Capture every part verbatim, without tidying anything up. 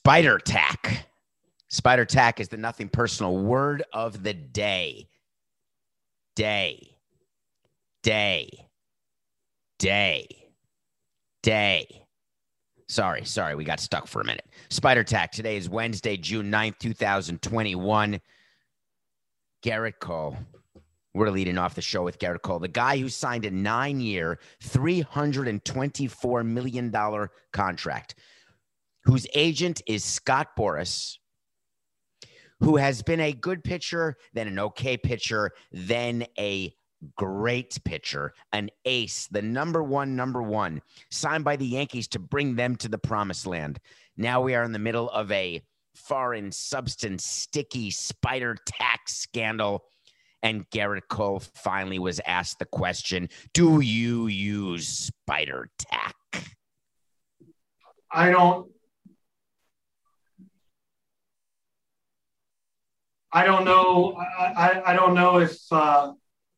Spider tack. Spider tack is the nothing personal word of the day. Day. Day. Day. Day. Sorry, sorry, we got stuck for a minute. Spider tack. Today is Wednesday, June ninth, two thousand twenty-one. Gerrit Cole. We're leading off the show with Gerrit Cole, the guy who signed a nine-year, three hundred twenty-four million dollars contract, whose agent is Scott Boras, who has been a good pitcher, then an okay pitcher, then a great pitcher, an ace, the number one, number one, signed by the Yankees to bring them to the promised land. Now we are in the middle of a foreign substance, sticky spider tack scandal. And Gerrit Cole finally was asked the question, do you use spider tack? I don't. I don't know. I, I, I don't know if uh,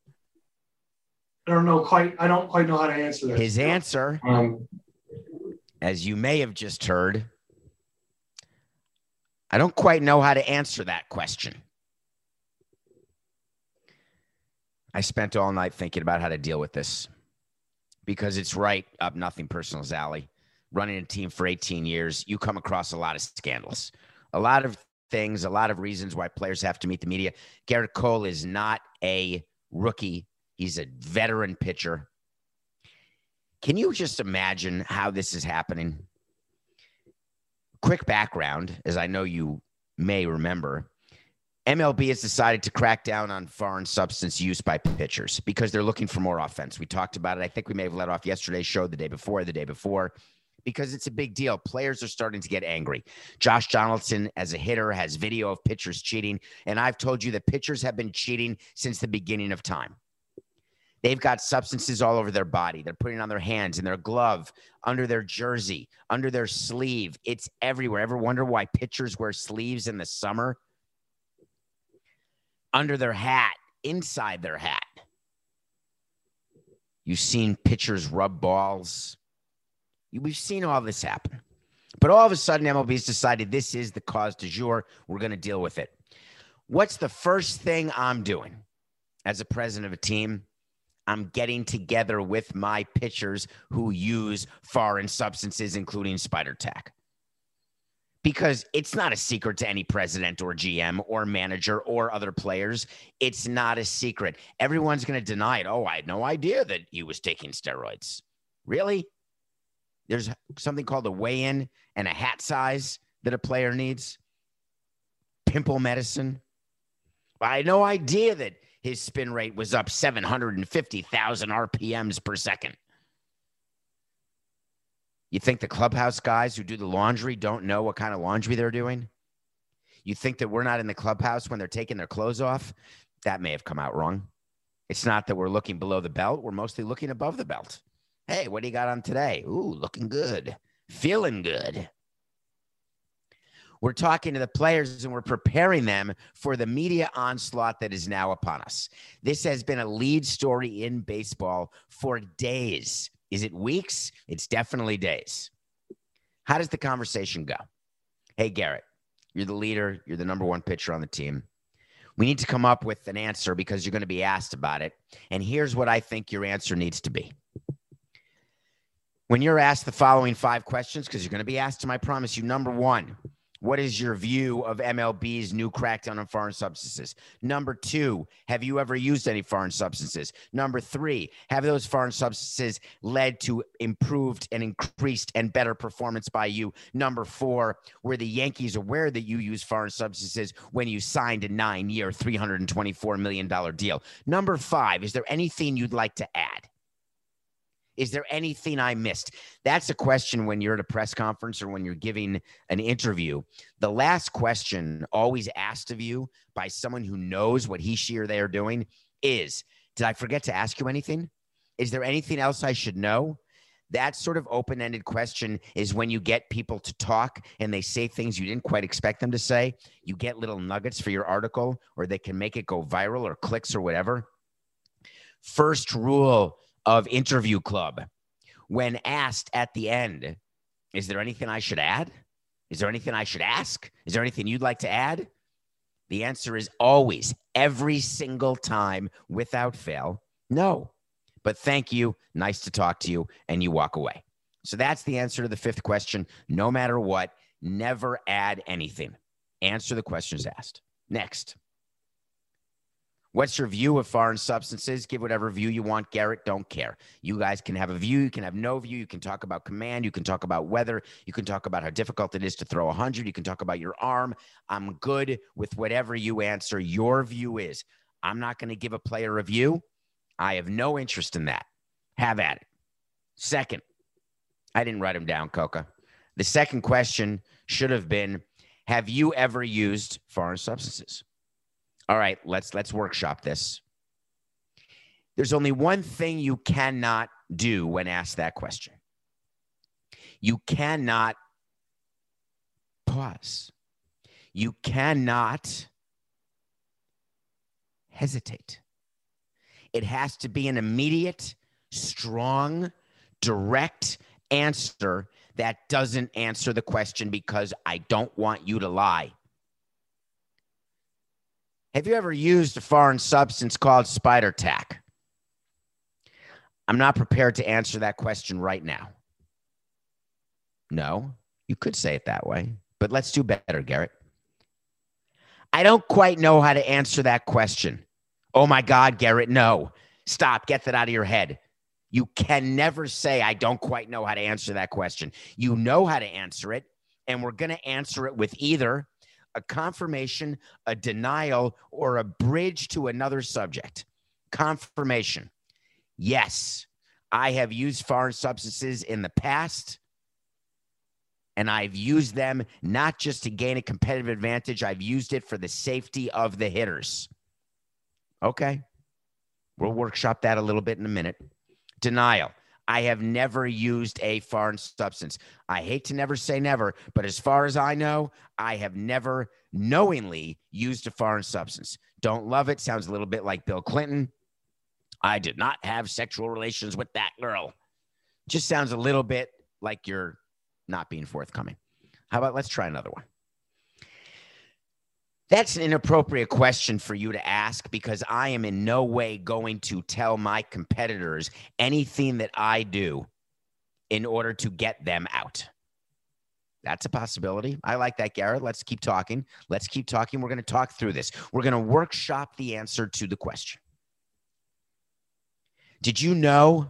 I don't know quite. I don't quite know how to answer this. His answer, um, as you may have just heard, I don't quite know how to answer that question. I spent all night thinking about how to deal with this because it's right up nothing personal's alley. Running a team for eighteen years, you come across a lot of scandals, a lot of things, a lot of reasons why players have to meet the media. Gerrit Cole is not a rookie. He's a veteran pitcher. Can you just imagine how this is happening? Quick background, as I know you may remember, M L B has decided to crack down on foreign substance use by pitchers because they're looking for more offense. We talked about it. I think we may have let off yesterday's show, the day before, the day before. Because it's a big deal. Players are starting to get angry. Josh Donaldson, as a hitter, has video of pitchers cheating. And I've told you that pitchers have been cheating since the beginning of time. They've got substances all over their body. They're putting it on their hands, in their glove, under their jersey, under their sleeve. It's everywhere. Ever wonder why pitchers wear sleeves in the summer? Under their hat, inside their hat. You've seen pitchers rub balls. We've seen all this happen. But all of a sudden, M L B's decided this is the cause du jour. We're going to deal with it. What's the first thing I'm doing as a president of a team? I'm getting together with my pitchers who use foreign substances, including spider tack. Because it's not a secret to any president or G M or manager or other players. It's not a secret. Everyone's going to deny it. Oh, I had no idea that he was taking steroids. Really? There's something called a weigh-in and a hat size that a player needs. Pimple medicine. I had no idea that his spin rate was up seven hundred fifty thousand R P Ms per second. You think the clubhouse guys who do the laundry don't know what kind of laundry they're doing? You think that we're not in the clubhouse when they're taking their clothes off? That may have come out wrong. It's not that we're looking below the belt. We're mostly looking above the belt. Hey, what do you got on today? Ooh, looking good. Feeling good. We're talking to the players and we're preparing them for the media onslaught that is now upon us. This has been a lead story in baseball for days. Is it weeks? It's definitely days. How does the conversation go? Hey, Gerrit, you're the leader. You're the number one pitcher on the team. We need to come up with an answer because you're going to be asked about it. And here's what I think your answer needs to be. When you're asked the following five questions, because you're going to be asked them, I promise you. Number one, what is your view of M L B's new crackdown on foreign substances? Number two, have you ever used any foreign substances? Number three, have those foreign substances led to improved and increased and better performance by you? Number four, were the Yankees aware that you use foreign substances when you signed a nine-year, three hundred twenty-four million dollars deal? Number five, is there anything you'd like to add? Is there anything I missed? That's a question when you're at a press conference or when you're giving an interview. The last question always asked of you by someone who knows what he, she, or they are doing is, did I forget to ask you anything? Is there anything else I should know? That sort of open-ended question is when you get people to talk and they say things you didn't quite expect them to say. You get little nuggets for your article, or they can make it go viral or clicks or whatever. First rule of Interview Club. When asked at the end, is there anything I should add? Is there anything I should ask? Is there anything you'd like to add? The answer is always, every single time, without fail, no. But thank you. Nice to talk to you. And you walk away. So that's the answer to the fifth question. No matter what, never add anything. Answer the questions asked. Next. What's your view of foreign substances? Give whatever view you want. Garrett, don't care. You guys can have a view. You can have no view. You can talk about command. You can talk about weather. You can talk about how difficult it is to throw one hundred. You can talk about your arm. I'm good with whatever you answer your view is. I'm not going to give a player a view. I have no interest in that. Have at it. Second, I didn't write them down, Coca. The second question should have been, have you ever used foreign substances? All right, let's let's workshop this. There's only one thing you cannot do when asked that question. You cannot pause. You cannot hesitate. It has to be an immediate, strong, direct answer that doesn't answer the question because I don't want you to lie. Have you ever used a foreign substance called Spider Tack? I'm not prepared to answer that question right now. No, you could say it that way, but let's do better, Garrett. I don't quite know how to answer that question. Oh my God, Garrett, no. Stop, get that out of your head. You can never say, I don't quite know how to answer that question. You know how to answer it, and we're going to answer it with either a confirmation, a denial, or a bridge to another subject. Confirmation. Yes, I have used foreign substances in the past, and I've used them not just to gain a competitive advantage. I've used it for the safety of the hitters. Okay. We'll workshop that a little bit in a minute. Denial. I have never used a foreign substance. I hate to never say never, but as far as I know, I have never knowingly used a foreign substance. Don't love it. Sounds a little bit like Bill Clinton. I did not have sexual relations with that girl. Just sounds a little bit like you're not being forthcoming. How about let's try another one? That's an inappropriate question for you to ask because I am in no way going to tell my competitors anything that I do in order to get them out. That's a possibility. I like that, Garrett. Let's keep talking. Let's keep talking. We're going to talk through this. We're going to workshop the answer to the question. Did you know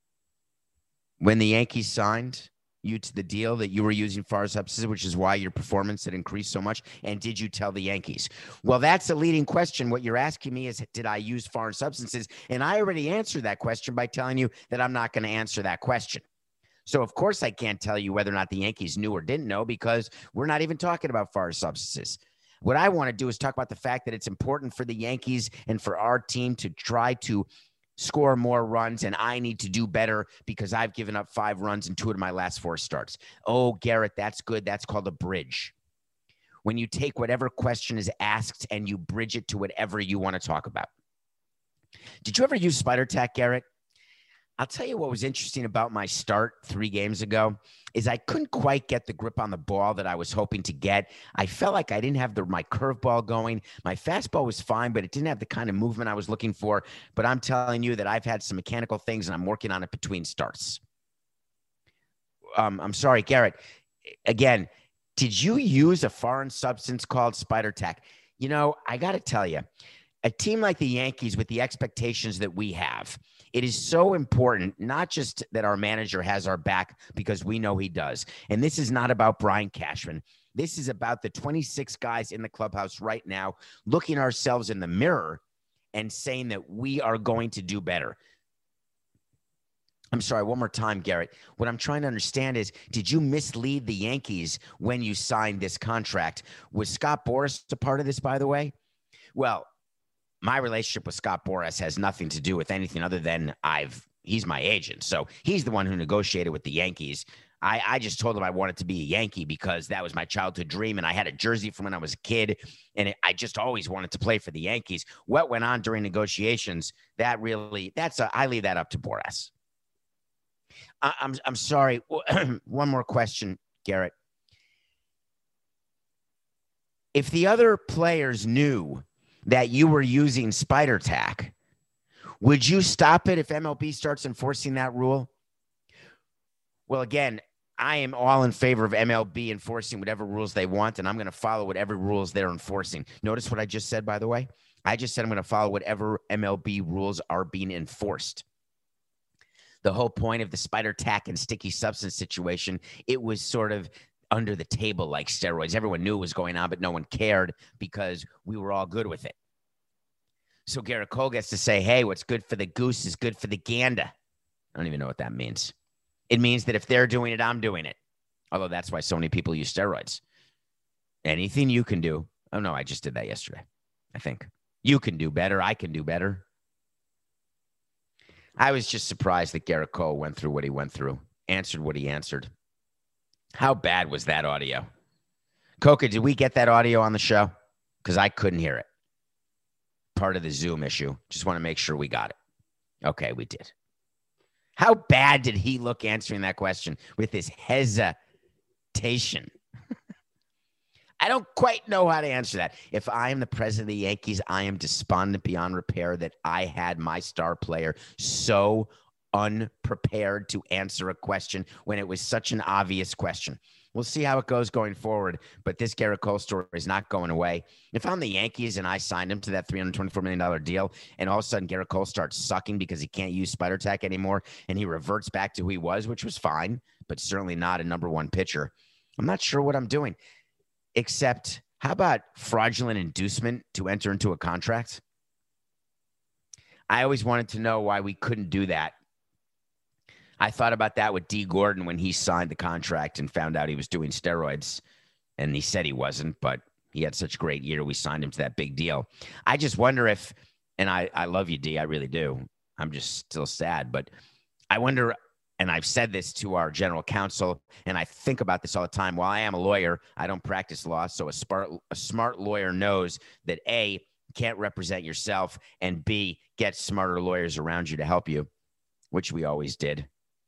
when the Yankees signed you to the deal that you were using foreign substances, which is why your performance had increased so much? And did you tell the Yankees? Well, that's a leading question. What you're asking me is, did I use foreign substances? And I already answered that question by telling you that I'm not going to answer that question. So, of course, I can't tell you whether or not the Yankees knew or didn't know because we're not even talking about foreign substances. What I want to do is talk about the fact that it's important for the Yankees and for our team to try to score more runs, and I need to do better because I've given up five runs in two of my last four starts. Oh, Garrett, that's good. That's called a bridge. When you take whatever question is asked and you bridge it to whatever you want to talk about. Did you ever use Spider Tack, Garrett? I'll tell you what was interesting about my start three games ago is I couldn't quite get the grip on the ball that I was hoping to get. I felt like I didn't have the, my curveball going. My fastball was fine, but it didn't have the kind of movement I was looking for. But I'm telling you that I've had some mechanical things and I'm working on it between starts. Um, I'm sorry, Garrett. Again, did you use a foreign substance called Spider Tack? You know, I got to tell you, a team like the Yankees with the expectations that we have, it is so important, not just that our manager has our back because we know he does. And this is not about Brian Cashman. This is about the twenty-six guys in the clubhouse right now looking ourselves in the mirror and saying that we are going to do better. I'm sorry, one more time, Garrett. What I'm trying to understand is, did you mislead the Yankees when you signed this contract? Was Scott Boras a part of this, by the way? Well, my relationship with Scott Boras has nothing to do with anything other than I've he's my agent. So he's the one who negotiated with the Yankees. I, I just told him I wanted to be a Yankee because that was my childhood dream. And I had a jersey from when I was a kid. And it, I just always wanted to play for the Yankees. What went on during negotiations, that really, that's a, I leave that up to Boras. I, I'm, I'm sorry. One more question, Garrett. If the other players knew that you were using spider tack, would you stop it if M L B starts enforcing that rule? Well, again, I am all in favor of M L B enforcing whatever rules they want, and I'm going to follow whatever rules they're enforcing. Notice what I just said, by the way? I just said I'm going to follow whatever M L B rules are being enforced. The whole point of the spider tack and sticky substance situation, it was sort of under the table like steroids. Everyone knew what was going on, but no one cared because we were all good with it. So Garrett Cole gets to say, hey, what's good for the goose is good for the gander. I don't even know what that means. It means that if they're doing it, I'm doing it. Although that's why so many people use steroids. Anything you can do. Oh, no, I just did that yesterday, I think. You can do better. I can do better. I was just surprised that Garrett Cole went through what he went through, answered what he answered. How bad was that audio? Coca, did we get that audio on the show? Because I couldn't hear it. Part of the Zoom issue. Just want to make sure we got it. Okay, we did. How bad did he look answering that question with his hesitation? I don't quite know how to answer that. If I am the president of the Yankees, I am despondent beyond repair that I had my star player so unprepared to answer a question when it was such an obvious question. We'll see how it goes going forward, but this Garrett Cole story is not going away. If I'm the Yankees and I signed him to that three hundred twenty-four million dollars deal, and all of a sudden Garrett Cole starts sucking because he can't use spider tack anymore, and he reverts back to who he was, which was fine, but certainly not a number one pitcher, I'm not sure what I'm doing. Except, how about fraudulent inducement to enter into a contract? I always wanted to know why we couldn't do that. I thought about that with D. Gordon when he signed the contract and found out he was doing steroids. And he said he wasn't, but he had such a great year. We signed him to that big deal. I just wonder if, and I, I love you, D. I really do. I'm just still sad. But I wonder, and I've said this to our general counsel, and I think about this all the time. While I am a lawyer, I don't practice law. So a smart, a smart lawyer knows that A, can't represent yourself, and B, get smarter lawyers around you to help you, which we always did.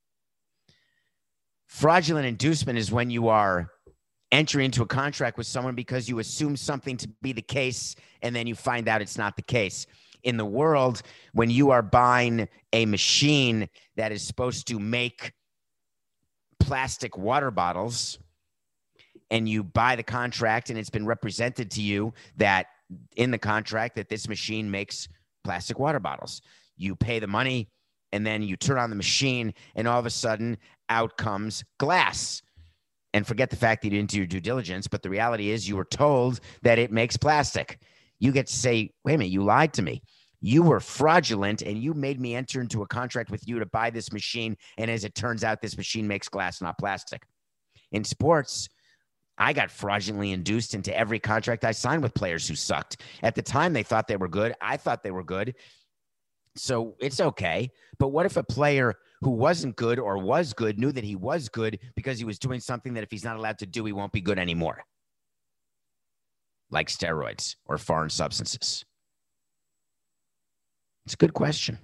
Fraudulent inducement is when you are entering into a contract with someone because you assume something to be the case, and then you find out it's not the case. In the world, when you are buying a machine that is supposed to make plastic water bottles, and you buy the contract and it's been represented to you that in the contract that this machine makes plastic water bottles, you pay the money and then you turn on the machine and all of a sudden out comes glass. And forget the fact that you didn't do your due diligence, but the reality is you were told that it makes plastic. You get to say, wait a minute, you lied to me. You were fraudulent and you made me enter into a contract with you to buy this machine. And as it turns out, this machine makes glass, not plastic. In sports, I got fraudulently induced into every contract I signed with players who sucked. At the time, they thought they were good. I thought they were good. So it's okay. But what if a player who wasn't good or was good knew that he was good because he was doing something that if he's not allowed to do, he won't be good anymore? Like steroids or foreign substances. It's a good question.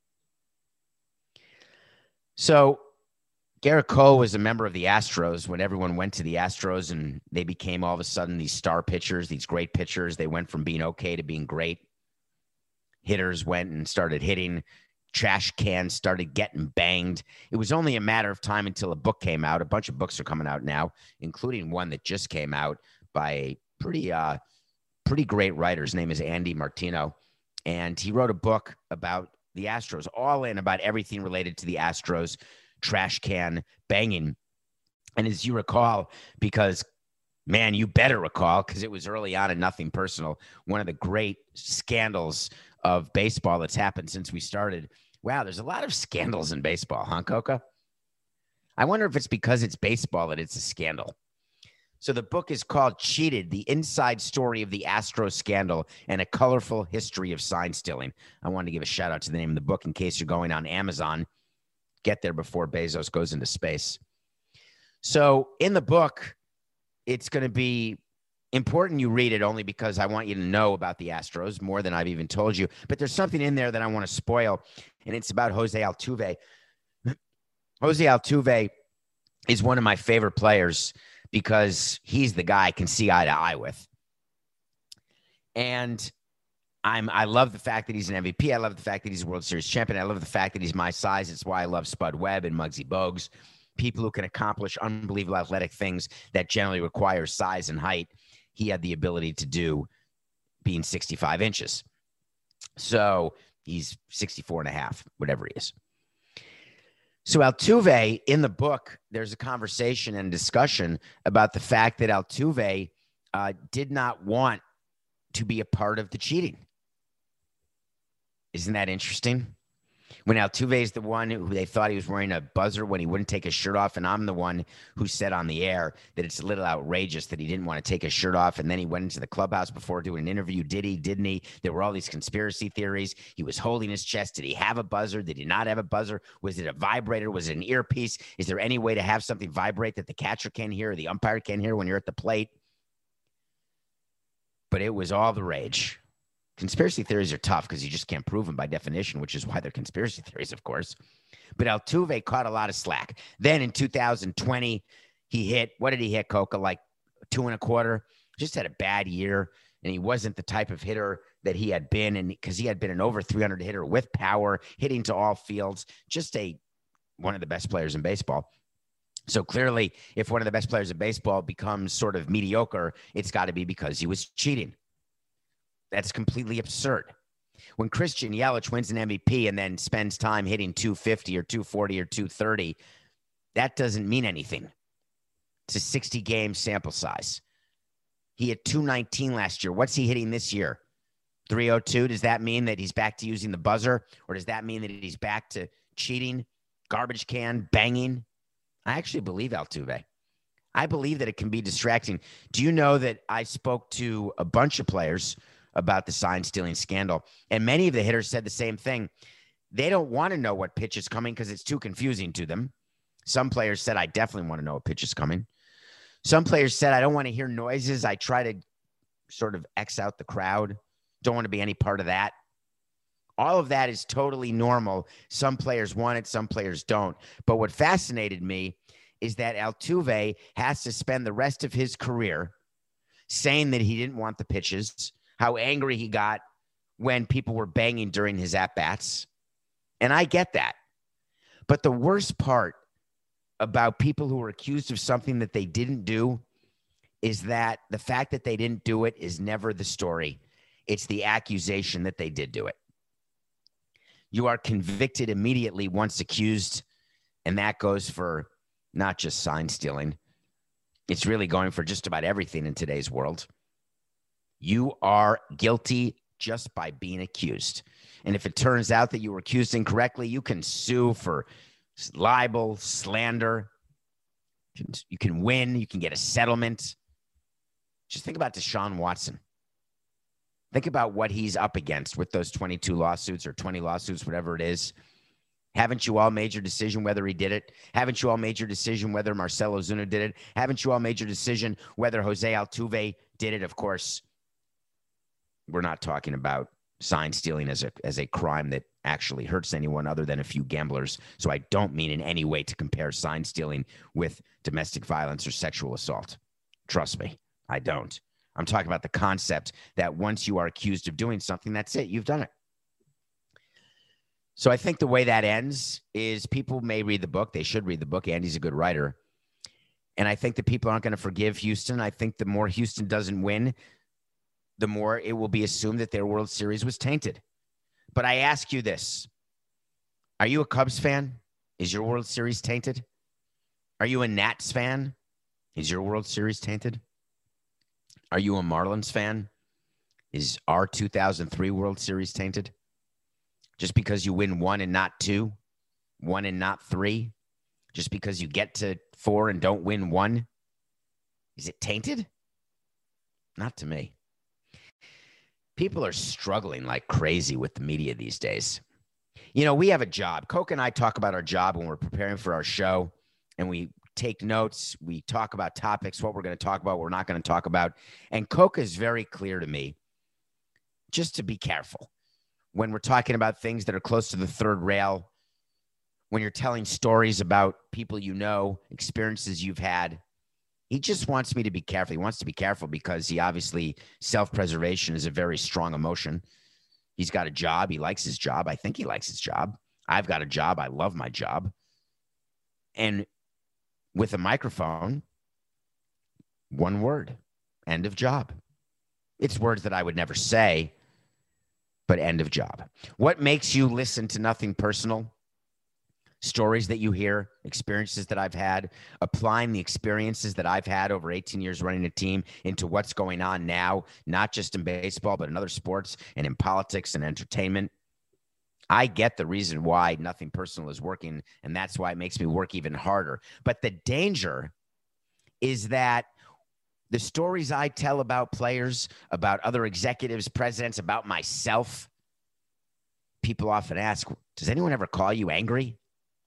So Garrett Cole was a member of the Astros when everyone went to the Astros and they became all of a sudden these star pitchers, these great pitchers. They went from being okay to being great. Hitters went and started hitting. Trash cans started getting banged. It was only a matter of time until a book came out. A bunch of books are coming out now, including one that just came out by a pretty, uh, pretty great writer. His name is Andy Martino. And he wrote a book about the Astros, all in about everything related to the Astros, trash can banging. And as you recall, because, man, you better recall, because it was early on and nothing personal, one of the great scandals of baseball that's happened since we started. Wow, there's a lot of scandals in baseball, huh, Coca? I wonder if it's because it's baseball that it's a scandal. So the book is called Cheated, The Inside Story of the Astros Scandal and a Colorful History of Sign Stealing. I wanted to give a shout out to the name of the book in case you're going on Amazon. Get there before Bezos goes into space. So in the book, it's going to be important you read it only because I want you to know about the Astros more than I've even told you. But there's something in there that I want to spoil, and it's about Jose Altuve. Jose Altuve is one of my favorite players because he's the guy I can see eye to eye with. And I'm, I love the fact that he's an M V P. I love the fact that he's a World Series champion. I love the fact that he's my size. It's why I love Spud Webb and Muggsy Bogues, people who can accomplish unbelievable athletic things that generally require size and height. He had the ability to do being sixty-five inches. So he's sixty-four and a half, whatever he is. So Altuve, in the book, there's a conversation and discussion about the fact that Altuve uh, did not want to be a part of the cheating. Isn't that interesting? When Altuve is the one who they thought he was wearing a buzzer when he wouldn't take his shirt off, and I'm the one who said on the air that it's a little outrageous that he didn't want to take his shirt off, and then he went into the clubhouse before doing an interview. Did he? Didn't he? There were all these conspiracy theories. He was holding his chest. Did he have a buzzer? Did he not have a buzzer? Was it a vibrator? Was it an earpiece? Is there any way to have something vibrate that the catcher can hear or the umpire can hear when you're at the plate? But it was all the rage. Conspiracy theories are tough because you just can't prove them by definition, which is why they're conspiracy theories, of course. But Altuve caught a lot of slack. Then in two thousand twenty, he hit, what did he hit, Coca? Like two and a quarter. Just had a bad year. And he wasn't the type of hitter that he had been, and because he had been an over three hundred hitter with power, hitting to all fields, just a one of the best players in baseball. So clearly, if one of the best players in baseball becomes sort of mediocre, it's got to be because he was cheating. That's completely absurd. When Christian Yelich wins an M V P and then spends time hitting two fifty or two forty or two thirty, that doesn't mean anything. It's a sixty game sample size. He hit two nineteen last year. What's he hitting this year? three oh two. Does that mean that he's back to using the buzzer? Or does that mean that he's back to cheating, garbage can, banging? I actually believe Altuve. I believe that it can be distracting. Do you know that I spoke to a bunch of players about the sign stealing scandal, and many of the hitters said the same thing. They don't want to know what pitch is coming because it's too confusing to them. Some players said, I definitely want to know what pitch is coming. Some players said, I don't want to hear noises. I try to sort of X out the crowd. Don't want to be any part of that. All of that is totally normal. Some players want it, some players don't. But what fascinated me is that Altuve has to spend the rest of his career saying that he didn't want the pitches, how angry he got when people were banging during his at-bats. And I get that. But the worst part about people who are accused of something that they didn't do is that the fact that they didn't do it is never the story. It's the accusation that they did do it. You are convicted immediately once accused, and that goes for not just sign stealing. It's really going for just about everything in today's world. You are guilty just by being accused. And if it turns out that you were accused incorrectly, you can sue for libel, slander. You can win. You can get a settlement. Just think about Deshaun Watson. Think about what he's up against with those twenty-two lawsuits or twenty lawsuits, whatever it is. Haven't you all made your decision whether he did it? Haven't you all made your decision whether Marcell Ozuna did it? Haven't you all made your decision whether Jose Altuve did it? Of course, we're not talking about sign stealing as a as a crime that actually hurts anyone other than a few gamblers. So I don't mean in any way to compare sign stealing with domestic violence or sexual assault. Trust me, I don't. I'm talking about the concept that once you are accused of doing something, that's it. You've done it. So I think the way that ends is people may read the book. They should read the book. Andy's a good writer. And I think that people aren't going to forgive Houston. I think the more Houston doesn't win, the more it will be assumed that their World Series was tainted. But I ask you this. Are you a Cubs fan? Is your World Series tainted? Are you a Nats fan? Is your World Series tainted? Are you a Marlins fan? Is our two thousand three World Series tainted? Just because you win one and not two, one and not three, just because you get to four and don't win one, is it tainted? Not to me. People are struggling like crazy with the media these days. You know, we have a job. Coke and I talk about our job when we're preparing for our show, and we take notes. We talk about topics, what we're going to talk about, what we're not going to talk about. And Coke is very clear to me just to be careful when we're talking about things that are close to the third rail, when you're telling stories about people you know, experiences you've had. He just wants me to be careful. He wants to be careful because he obviously self-preservation is a very strong emotion. He's got a job. He likes his job. I think he likes his job. I've got a job. I love my job. And with a microphone, one word, end of job. It's words that I would never say, but end of job. What makes you listen to Nothing Personal? Stories that you hear, experiences that I've had, applying the experiences that I've had over eighteen years running a team into what's going on now, not just in baseball, but in other sports and in politics and entertainment. I get the reason why Nothing Personal is working, and that's why it makes me work even harder. But the danger is that the stories I tell about players, about other executives, presidents, about myself, people often ask, does anyone ever call you angry?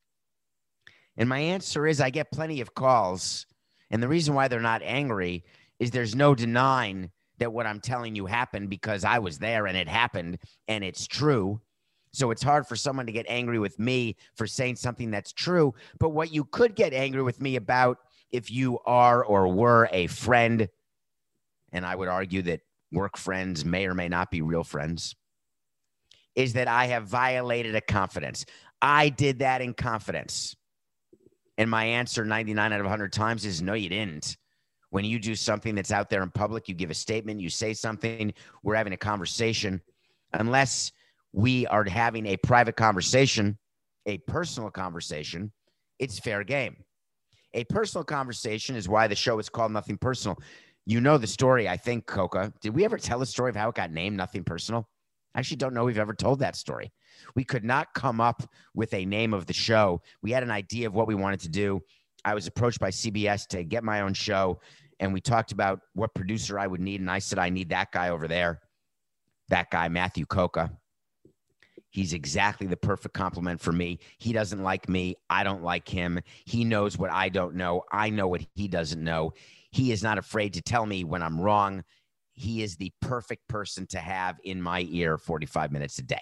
And my answer is I get plenty of calls. And the reason why they're not angry is there's no denying that what I'm telling you happened because I was there and it happened and it's true. So it's hard for someone to get angry with me for saying something that's true. But what you could get angry with me about if you are or were a friend, and I would argue that work friends may or may not be real friends, is that I have violated a confidence. I did that in confidence. And my answer ninety-nine out of one hundred times is no, you didn't. When you do something that's out there in public, you give a statement, you say something, we're having a conversation. Unless we are having a private conversation, a personal conversation, it's fair game. A personal conversation is why the show is called Nothing Personal. You know the story, I think, Coca. Did we ever tell the story of how it got named Nothing Personal? I actually don't know we've ever told that story. We could not come up with a name of the show. We had an idea of what we wanted to do. I was approached by C B S to get my own show, and we talked about what producer I would need, and I said, I need that guy over there, that guy, Matthew Coca. He's exactly the perfect complement for me. He doesn't like me. I don't like him. He knows what I don't know. I know what he doesn't know. He is not afraid to tell me when I'm wrong. He is the perfect person to have in my ear forty-five minutes a day.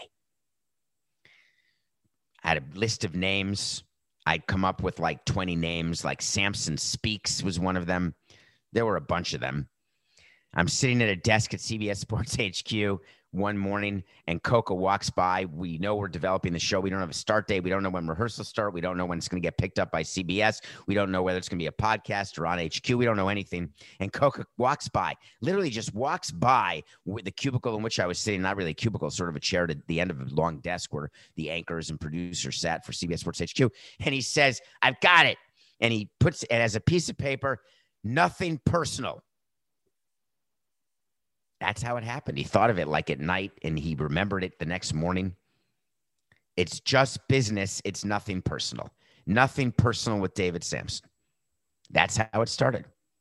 I had a list of names. I'd come up with like twenty names, like Samson Speaks was one of them. There were a bunch of them. I'm sitting at a desk at C B S Sports H Q one morning, and Coca walks by. We know we're developing the show. We don't have a start date. We don't know when rehearsals start. We don't know when it's going to get picked up by C B S. We don't know whether it's going to be a podcast or on H Q. We don't know anything. And Coca walks by, literally just walks by with the cubicle in which I was sitting, not really a cubicle, sort of a chair at the end of a long desk where the anchors and producers sat for C B S Sports H Q. And he says, I've got it. And he puts it as a piece of paper, Nothing Personal. That's how it happened. He thought of it like at night, and he remembered it the next morning. It's just business. It's nothing personal. Nothing personal with David Samson. That's how it started.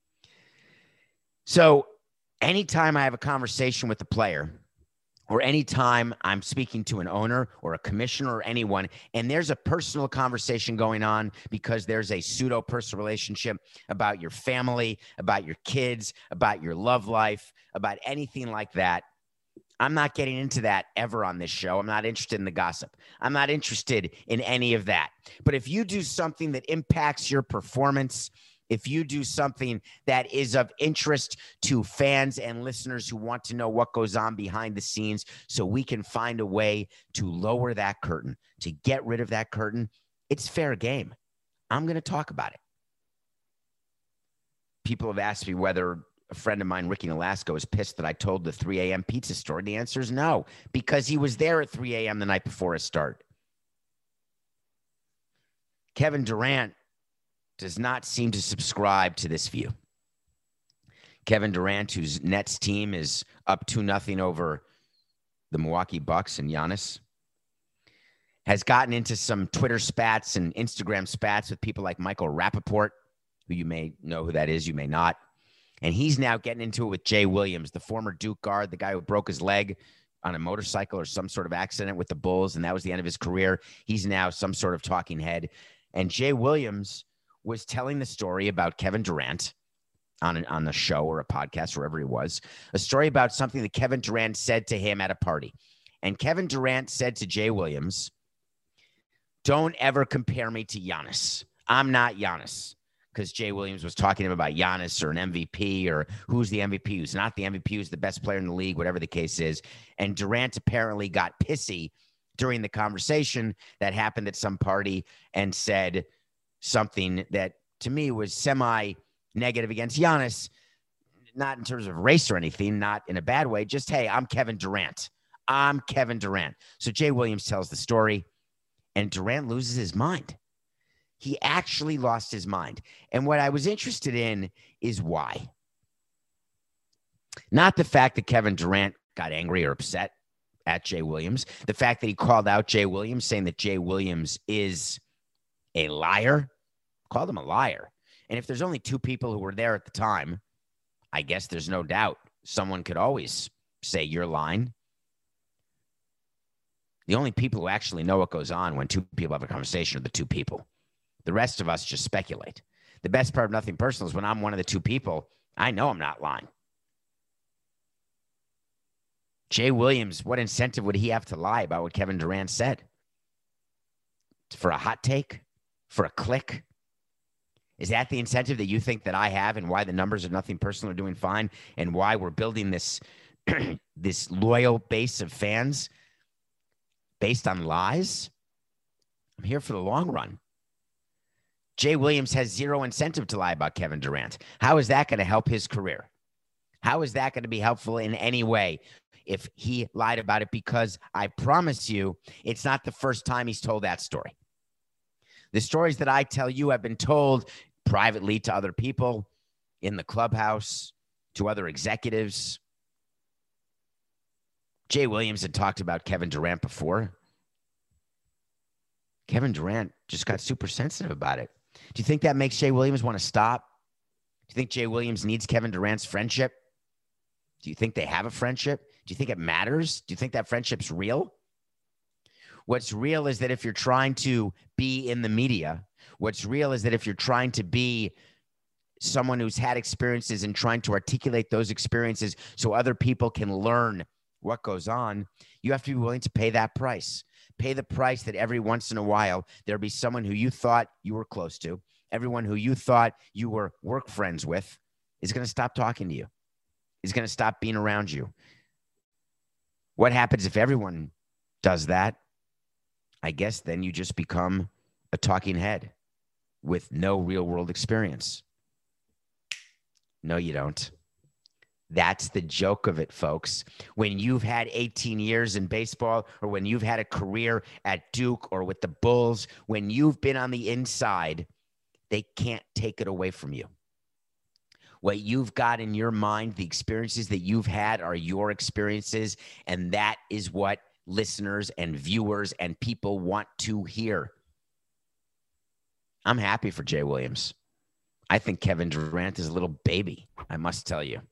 So anytime I have a conversation with a player, or anytime I'm speaking to an owner or a commissioner or anyone, and there's a personal conversation going on because there's a pseudo-personal relationship about your family, about your kids, about your love life, about anything like that, I'm not getting into that ever on this show. I'm not interested in the gossip. I'm not interested in any of that. But if you do something that impacts your performance, if you do something that is of interest to fans and listeners who want to know what goes on behind the scenes so we can find a way to lower that curtain, to get rid of that curtain, it's fair game. I'm going to talk about it. People have asked me whether a friend of mine, Ricky Nolasco, is pissed that I told the three a.m. pizza story. The answer is no, because he was there at three a.m. the night before it started. Kevin Durant does not seem to subscribe to this view. Kevin Durant, whose Nets team is up two nothing over the Milwaukee Bucks and Giannis, has gotten into some Twitter spats and Instagram spats with people like Michael Rappaport, who you may know who that is, you may not. And he's now getting into it with Jay Williams, the former Duke guard, the guy who broke his leg on a motorcycle or some sort of accident with the Bulls, and that was the end of his career. He's now some sort of talking head. And Jay Williams was telling the story about Kevin Durant on an, on the show or a podcast, wherever he was, a story about something that Kevin Durant said to him at a party. And Kevin Durant said to Jay Williams, don't ever compare me to Giannis. I'm not Giannis. because Jay Williams was talking to him about Giannis or an M V P or who's the M V P, who's not the M V P, who's the best player in the league, whatever the case is. And Durant apparently got pissy during the conversation that happened at some party and said something that to me was semi-negative against Giannis, not in terms of race or anything, not in a bad way, just, hey, I'm Kevin Durant. I'm Kevin Durant. So Jay Williams tells the story, and Durant loses his mind. He actually lost his mind. And what I was interested in is why. Not the fact that Kevin Durant got angry or upset at Jay Williams. The fact that he called out Jay Williams, saying that Jay Williams is a liar, called him a liar. And if there's only two people who were there at the time, I guess there's no doubt someone could always say you're lying. The only people who actually know what goes on when two people have a conversation are the two people. The rest of us just speculate. The best part of Nothing Personal is when I'm one of the two people, I know I'm not lying. Jay Williams, what incentive would he have to lie about what Kevin Durant said? For a hot take? For a click? Is that the incentive that you think that I have, and why the numbers of Nothing Personal are doing fine, and why we're building this, this loyal base of fans based on lies? I'm here for the long run. Jay Williams has zero incentive to lie about Kevin Durant. How is that going to help his career? How is that going to be helpful in any way if he lied about it? Because I promise you, it's not the first time he's told that story. The stories that I tell you have been told privately to other people, in the clubhouse, to other executives. Jay Williams had talked about Kevin Durant before. Kevin Durant just got super sensitive about it. Do you think that makes Jay Williams want to stop? Do you think Jay Williams needs Kevin Durant's friendship? Do you think they have a friendship? Do you think it matters? Do you think that friendship's real? What's real is that if you're trying to be in the media, what's real is that if you're trying to be someone who's had experiences and trying to articulate those experiences so other people can learn what goes on, you have to be willing to pay that price. Pay the price that every once in a while, there'll be someone who you thought you were close to, everyone who you thought you were work friends with is going to stop talking to you, is going to stop being around you. What happens if everyone does that? I guess then you just become a talking head with no real world experience. No, you don't. That's the joke of it, folks. When you've had eighteen years in baseball, or when you've had a career at Duke or with the Bulls, when you've been on the inside, they can't take it away from you. What you've got in your mind, the experiences that you've had are your experiences, and that is what listeners and viewers and people want to hear. I'm happy for Jay Williams. I think Kevin Durant is a little baby, I must tell you.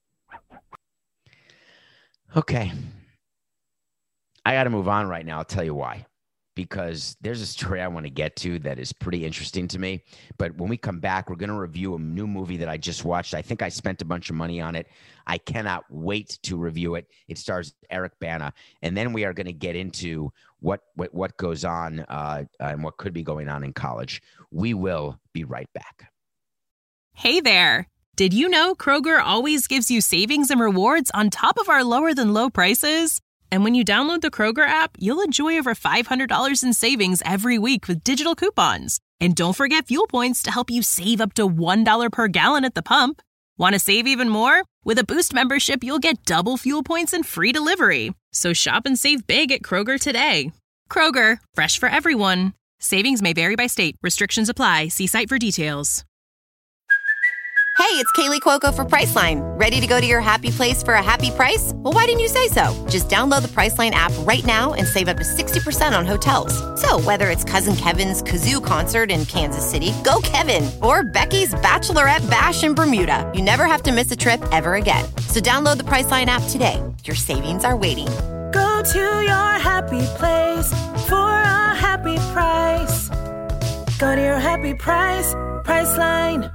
Okay. I got to move on right now. I'll tell you why. Because there's a story I want to get to that is pretty interesting to me. But when we come back, we're going to review a new movie that I just watched. I think I spent a bunch of money on it. I cannot wait to review it. It stars Eric Bana. And then we are going to get into what what, what goes on uh, and what could be going on in college. We will be right back. Hey there. Did you know Kroger always gives you savings and rewards on top of our lower than low prices? And when you download the Kroger app, you'll enjoy over five hundred dollars in savings every week with digital coupons. And don't forget fuel points to help you save up to one dollar per gallon at the pump. Want to save even more? With a Boost membership, you'll get double fuel points and free delivery. So shop and save big at Kroger today. Kroger, fresh for everyone. Savings may vary by state. Restrictions apply. See site for details. Hey, it's Kaylee Cuoco for Priceline. Ready to go to your happy place for a happy price? Well, why didn't you say so? Just download the Priceline app right now and save up to sixty percent on hotels. So whether it's Cousin Kevin's Kazoo Concert in Kansas City, go Kevin, or Becky's Bachelorette Bash in Bermuda, you never have to miss a trip ever again. So download the Priceline app today. Your savings are waiting. Go to your happy place for a happy price. Go to your happy price, Priceline.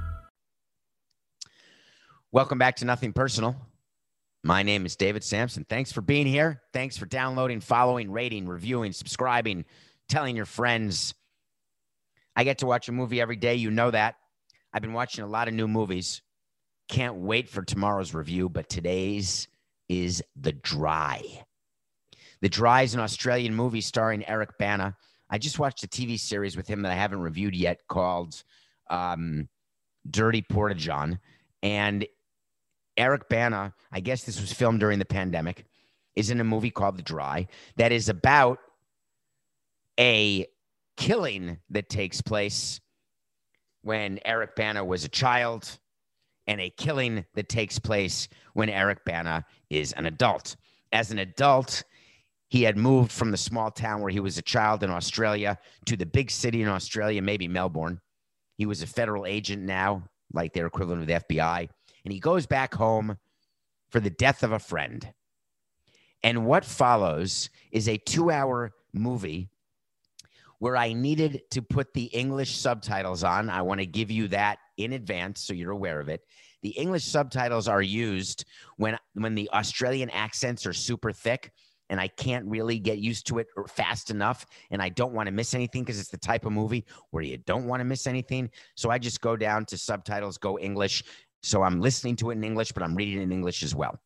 Welcome back to Nothing Personal. My name is David Sampson. Thanks for being here. Thanks for downloading, following, rating, reviewing, subscribing, telling your friends. I get to watch a movie every day. You know that. I've been watching a lot of new movies. Can't wait for tomorrow's review, but today's is The Dry. The Dry is an Australian movie starring Eric Bana. I just watched a T V series with him that I haven't reviewed yet called um, Dirty Portageon. And Eric Bana, I guess this was filmed during the pandemic, is in a movie called The Dry that is about a killing that takes place when Eric Bana was a child and a killing that takes place when Eric Bana is an adult. As an adult, he had moved from the small town where he was a child in Australia to the big city in Australia, maybe Melbourne. He was a federal agent now, like their equivalent of the F B I. And he goes back home for the death of a friend. And what follows is a two-hour movie where I needed to put the English subtitles on. I want to give you that in advance so you're aware of it. The English subtitles are used when, when the Australian accents are super thick and I can't really get used to it fast enough, and I don't want to miss anything because it's the type of movie where you don't want to miss anything. So I just go down to subtitles, go English. So I'm listening to it in English, but I'm reading it in English as well.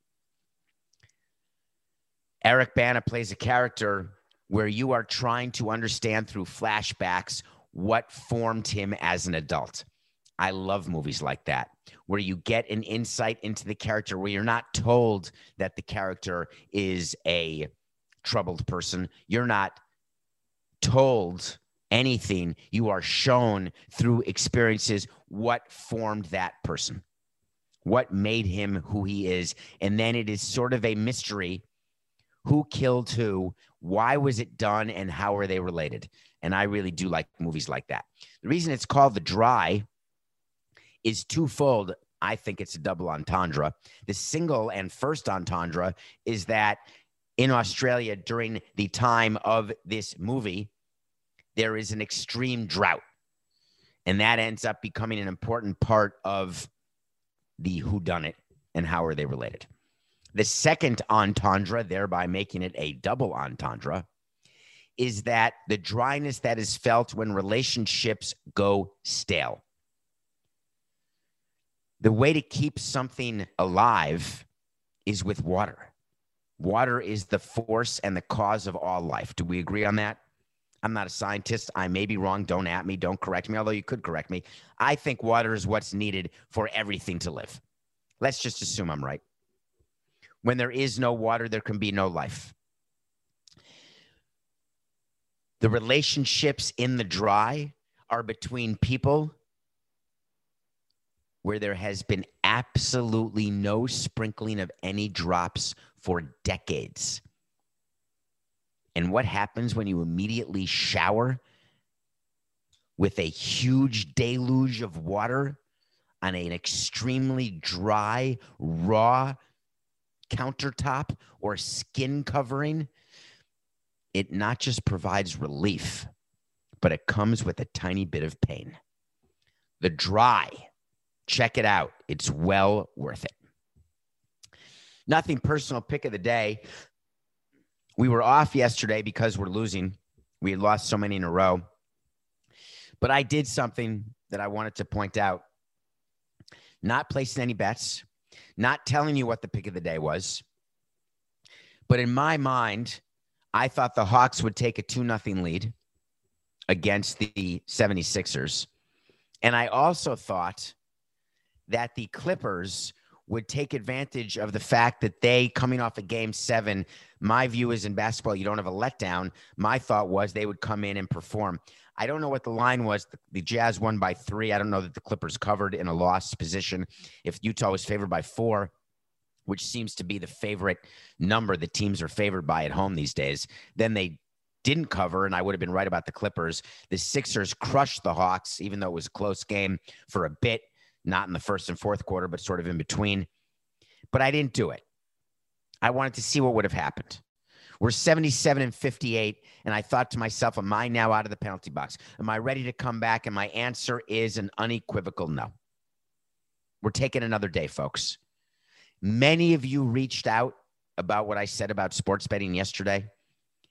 Eric Bana plays a character where you are trying to understand through flashbacks what formed him as an adult. I love movies like that, where you get an insight into the character, where you're not told that the character is a troubled person. You're not told anything. You are shown through experiences what formed that person, what made him who he is. And then it is sort of a mystery. Who killed who? Why was it done? And how are they related? And I really do like movies like that. The reason it's called The Dry is twofold. I think it's a double entendre. The single and first entendre is that in Australia during the time of this movie, there is an extreme drought. And that ends up becoming an important part of the whodunit and how are they related. The second entendre, thereby making it a double entendre, is that the dryness that is felt when relationships go stale. The way to keep something alive is with water. Water is the force and the cause of all life. Do we agree on that? I'm not a scientist. I may be wrong. Don't at me. Don't correct me, although you could correct me. I think water is what's needed for everything to live. Let's just assume I'm right. When there is no water, there can be no life. The relationships in The Dry are between people where there has been absolutely no sprinkling of any drops for decades. And what happens when you immediately shower with a huge deluge of water on an extremely dry, raw countertop or skin covering? It not just provides relief, but it comes with a tiny bit of pain. The Dry. Check it out. It's well worth it. Nothing personal. Pick of the day. We were off yesterday because we're losing. We had lost so many in a row. But I did something that I wanted to point out. Not placing any bets. Not telling you what the pick of the day was. But in my mind, I thought the Hawks would take a two nothing lead against the seventy-sixers. And I also thought that the Clippers would take advantage of the fact that they, coming off a game seven, my view is in basketball, you don't have a letdown. My thought was they would come in and perform. I don't know what the line was. The, the Jazz won by three. I don't know that the Clippers covered in a lost position. If Utah was favored by four, which seems to be the favorite number that teams are favored by at home these days, then they didn't cover, and I would have been right about the Clippers. The Sixers crushed the Hawks, even though it was a close game for a bit. Not in the first and fourth quarter, but sort of in between. But I didn't do it. I wanted to see what would have happened. We're seventy-seven and fifty-eight, and I thought to myself, am I now out of the penalty box? Am I ready to come back? And my answer is an unequivocal no. We're taking another day, folks. Many of you reached out about what I said about sports betting yesterday,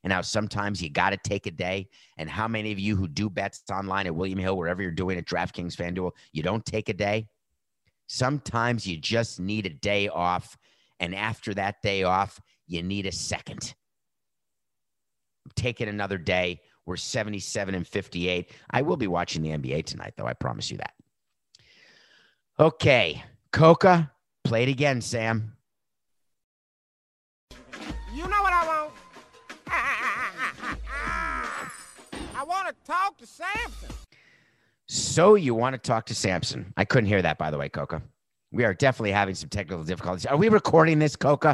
and how sometimes you got to take a day. And how many of you who do bets online at William Hill, wherever you're doing at DraftKings, FanDuel, you don't take a day. Sometimes you just need a day off. And after that day off, you need a second. Take it another day. We're seventy-seven and fifty-eight. I will be watching the N B A tonight, though. I promise you that. Okay. Coca, play it again, Sam. You know what I want? I want to talk to Samson. So you want to talk to Samson. I couldn't hear that, by the way, Coca. We are definitely having some technical difficulties. Are we recording this, Coca?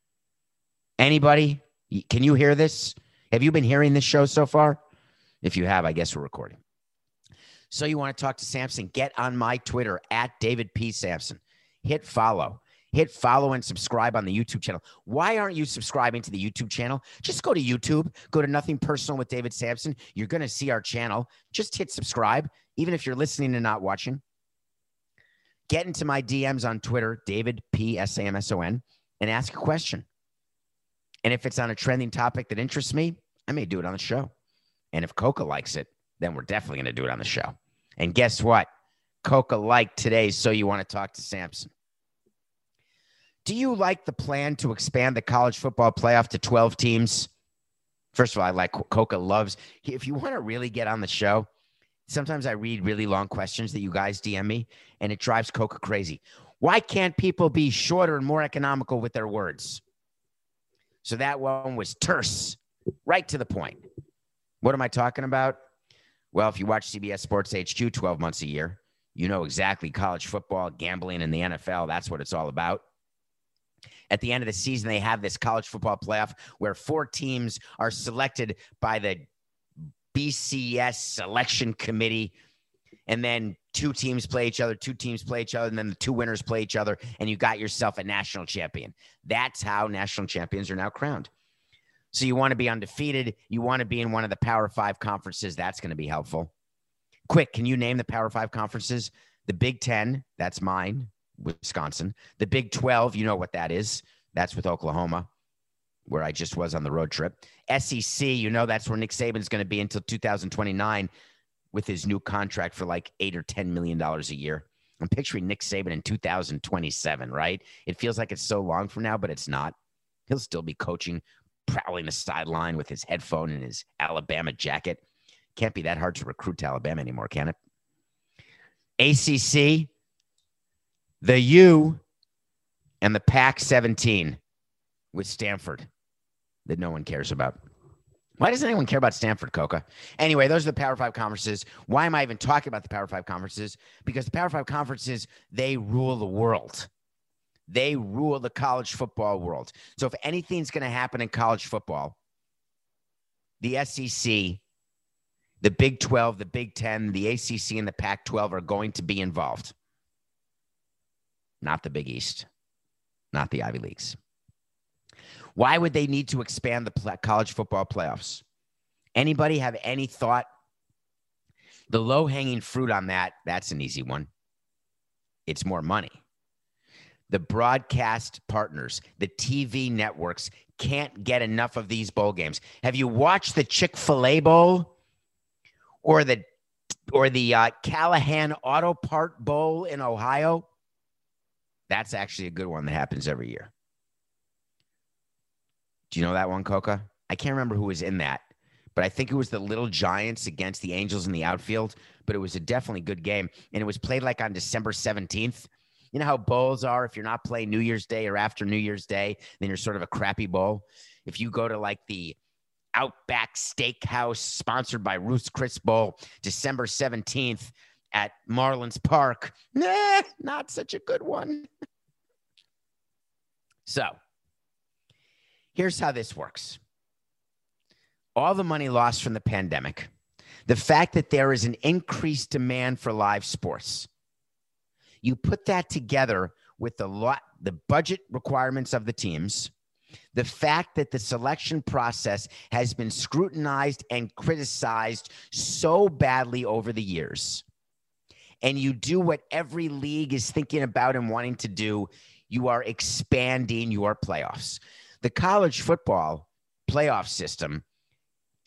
Anybody? Can you hear this? Have you been hearing this show so far? If you have, I guess we're recording. So you want to talk to Samson? Get on my Twitter, at David P. Samson. Hit follow. Hit follow and subscribe on the YouTube channel. Why aren't you subscribing to the YouTube channel? Just go to YouTube. Go to Nothing Personal with David Samson. You're going to see our channel. Just hit subscribe, even if you're listening and not watching. Get into my D Ms on Twitter, David P. S A M S O N, and ask a question. And if it's on a trending topic that interests me, I may do it on the show. And if Coca likes it, then we're definitely going to do it on the show. And guess what? Coca liked today, so you want to talk to Samson. Do you like the plan to expand the college football playoff to twelve teams? First of all, I like Coca loves. If you want to really get on the show, sometimes I read really long questions that you guys D M me, and it drives Coca crazy. Why can't people be shorter and more economical with their words? So that one was terse, right to the point. What am I talking about? Well, if you watch C B S Sports H Q twelve months a year, you know exactly college football, gambling, and the N F L. That's what it's all about. At the end of the season, they have this college football playoff where four teams are selected by the B C S selection committee. And then two teams play each other, two teams play each other, and then the two winners play each other, and you got yourself a national champion. That's how national champions are now crowned. So you want to be undefeated. You want to be in one of the Power Five conferences. That's going to be helpful. Quick, can you name the Power Five conferences? The Big Ten, that's mine, Wisconsin. The Big twelve, you know what that is. That's with Oklahoma, where I just was on the road trip. S E C, you know that's where Nick Saban's going to be until two thousand twenty-nine with his new contract for like eight or ten million dollars a year. I'm picturing Nick Saban in two thousand twenty-seven, right? It feels like it's so long from now, but it's not. He'll still be coaching, prowling the sideline with his headphone and his Alabama jacket. Can't be that hard to recruit to Alabama anymore, can it? A C C, the U, and the Pac seventeen with Stanford that no one cares about. Why doesn't anyone care about Stanford, Coca? Anyway, those are the Power Five conferences. Why am I even talking about the Power Five conferences? Because the Power Five conferences, they rule the world. They rule the college football world. So if anything's going to happen in college football, the S E C, the Big twelve, the Big Ten, the A C C, and the Pac twelve are going to be involved. Not the Big East. Not the Ivy Leagues. Why would they need to expand the college football playoffs? Anybody have any thought? The low-hanging fruit on that, that's an easy one. It's more money. The broadcast partners, the T V networks can't get enough of these bowl games. Have you watched the Chick-fil-A Bowl or the or the uh, Callahan Auto Part Bowl in Ohio? That's actually a good one that happens every year. Do you know that one, Coca? I can't remember who was in that, but I think it was the Little Giants against the Angels in the outfield, but it was a definitely good game, and it was played like on December seventeenth. You know how bowls are? If you're not playing New Year's Day or after New Year's Day, then you're sort of a crappy bowl. If you go to like the Outback Steakhouse sponsored by Ruth's Chris Bowl, December seventeenth at Marlins Park, nah, not such a good one. So here's how this works. All the money lost from the pandemic, the fact that there is an increased demand for live sports, you put that together with the lot, the budget requirements of the teams, the fact that the selection process has been scrutinized and criticized so badly over the years, and you do what every league is thinking about and wanting to do, you are expanding your playoffs. The college football playoff system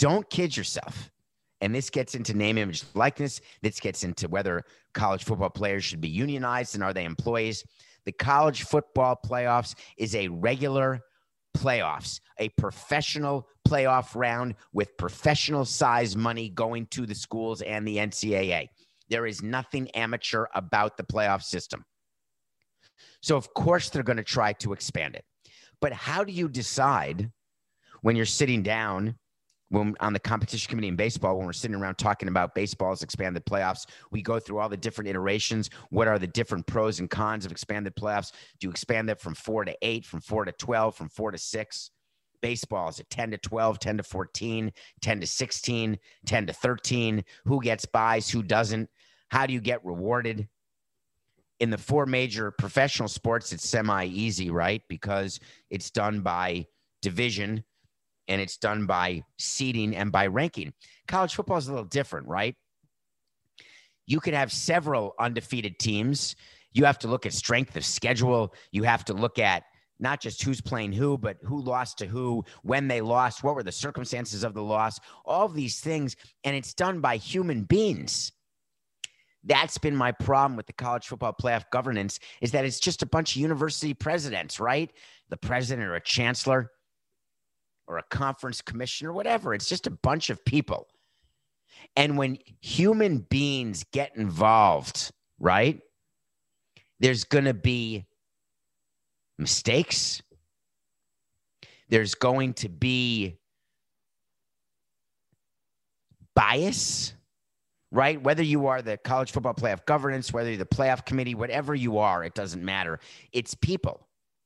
Don't kid yourself. And this gets into name, image, likeness. This gets into whether college football players should be unionized and are they employees. The college football playoffs is a regular playoffs, a professional playoff round with professional size money going to the schools and the N C double A. There is nothing amateur about the playoff system. So, of course, they're going to try to expand it. But how do you decide when you're sitting down when on the competition committee in baseball, when we're sitting around talking about baseball's expanded playoffs, we go through all the different iterations. What are the different pros and cons of expanded playoffs? Do you expand it from four to eight, from four to twelve, from four to six? Baseball, is it ten to twelve, ten to fourteen, ten to sixteen, ten to thirteen? Who gets buys, who doesn't? How do you get rewarded? In the four major professional sports, it's semi-easy, right? Because it's done by division, and it's done by seeding and by ranking. College football is a little different, right? You could have several undefeated teams. You have to look at strength of schedule. You have to look at not just who's playing who, but who lost to who, when they lost, what were the circumstances of the loss, all of these things. And it's done by human beings. That's been my problem with the college football playoff governance, is that it's just a bunch of university presidents, right? The president or a chancellor or a conference commissioner, whatever. It's just a bunch of people. And when human beings get involved, right, there's going to be mistakes. There's going to be bias, right? Whether you are the college football playoff governance, whether you're the playoff committee, whatever you are, it doesn't matter. It's people.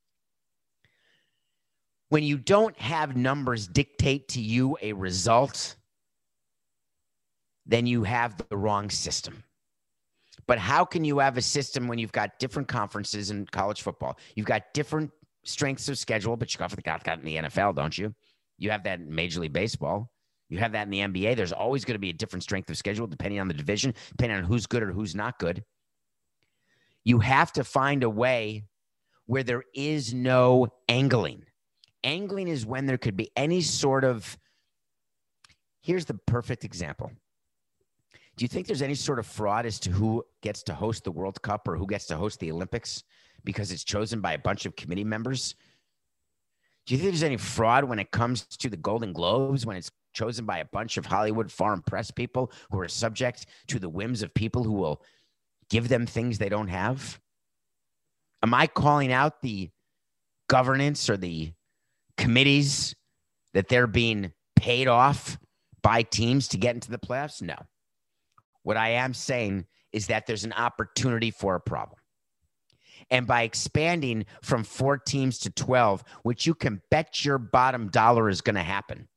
When you don't have numbers dictate to you a result, then you have the wrong system. But how can you have a system when you've got different conferences in college football? You've got different strengths of schedule, but you got that in the N F L, don't you? You have that in Major League Baseball. You have that in the N B A. There's always going to be a different strength of schedule depending on the division, depending on who's good or who's not good. You have to find a way where there is no angling. Angling is when there could be any sort of, here's the perfect example. Do you think there's any sort of fraud as to who gets to host the World Cup or who gets to host the Olympics because it's chosen by a bunch of committee members? Do you think there's any fraud when it comes to the Golden Globes, when it's chosen by a bunch of Hollywood foreign press people who are subject to the whims of people who will give them things they don't have? Am I calling out the governance or the committees that they're being paid off by teams to get into the playoffs? No. What I am saying is that there's an opportunity for a problem. And by expanding from four teams to twelve, which you can bet your bottom dollar is going to happen,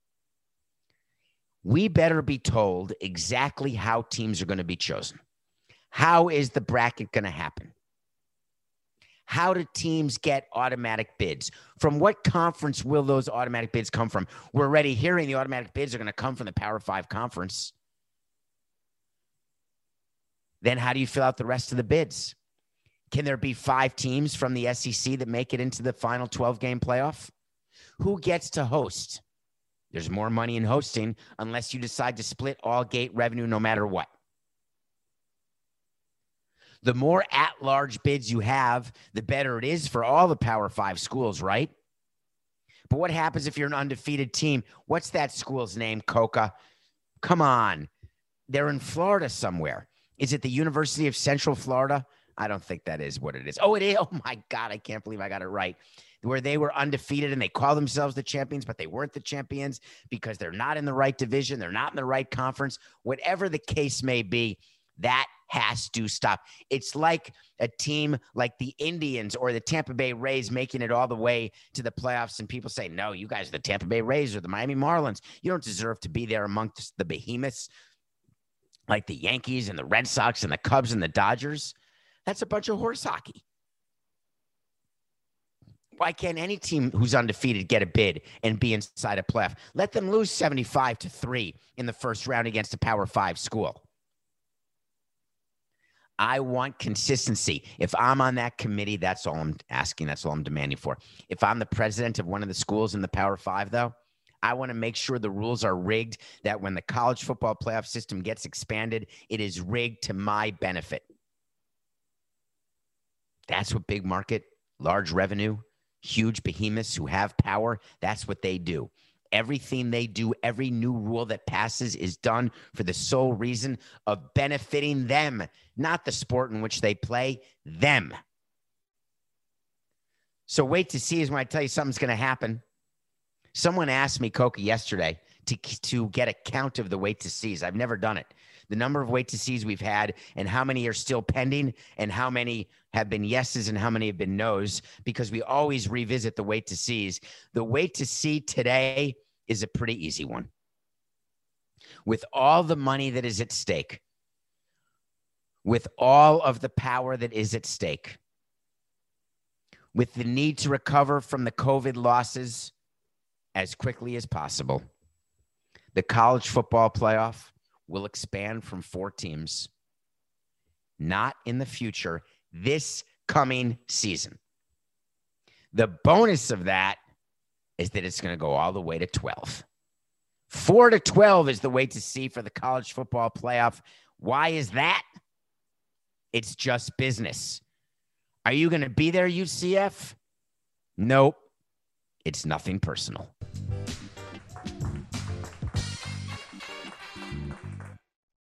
we better be told exactly how teams are going to be chosen. How is the bracket going to happen? How do teams get automatic bids? From what conference will those automatic bids come from? We're already hearing the automatic bids are going to come from the Power Five conference. Then how do you fill out the rest of the bids? Can there be five teams from the S E C that make it into the final twelve-game playoff? Who gets to host? There's more money in hosting unless you decide to split all gate revenue no matter what. The more at-large bids you have, the better it is for all the Power Five schools, right? But what happens if you're an undefeated team? What's that school's name, Coca? Come on. They're in Florida somewhere. Is it the University of Central Florida? I don't think that is what it is. Oh, it is. Oh, my God. I can't believe I got it right. Where they were undefeated and they call themselves the champions, but they weren't the champions because they're not in the right division. They're not in the right conference. Whatever the case may be, that has to stop. It's like a team like the Indians or the Tampa Bay Rays making it all the way to the playoffs, and people say, no, you guys are the Tampa Bay Rays or the Miami Marlins. You don't deserve to be there amongst the behemoths like the Yankees and the Red Sox and the Cubs and the Dodgers. That's a bunch of horse hockey. Why can't any team who's undefeated get a bid and be inside a playoff? Let them lose seventy-five to three in the first round against a Power Five school. I want consistency. If I'm on that committee, that's all I'm asking. That's all I'm demanding for. If I'm the president of one of the schools in the Power Five, though, I want to make sure the rules are rigged, that when the college football playoff system gets expanded, it is rigged to my benefit. That's what big market, large revenue, huge behemoths who have power, that's what they do. Everything they do, every new rule that passes is done for the sole reason of benefiting them, not the sport in which they play, them. So wait to see is when I tell you something's going to happen. Someone asked me, Coca, yesterday to, to get a count of the wait to sees. I've never done it. The number of wait to sees we've had and how many are still pending and how many have been yeses and how many have been nos, because we always revisit the wait to sees. The wait to see today is a pretty easy one. With all the money that is at stake, with all of the power that is at stake, with the need to recover from the COVID losses as quickly as possible, the college football playoff will expand from four teams, not in the future, this coming season. The bonus of that is that it's going to go all the way to twelve. Four to twelve is the way to see for the college football playoff. Why is that? It's just business. Are you going to be there, U C F? Nope. It's nothing personal.